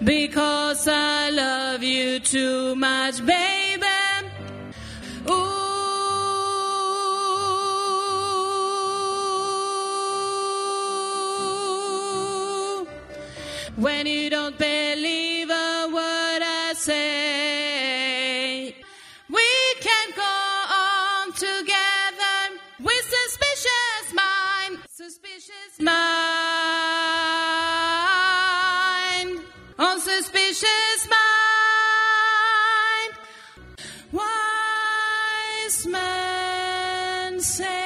because I love you too much, baby. Ooh. When you don't believe a word I say, we can go on together with suspicious mind. Suspicious mind. On suspicious mind. Wise men say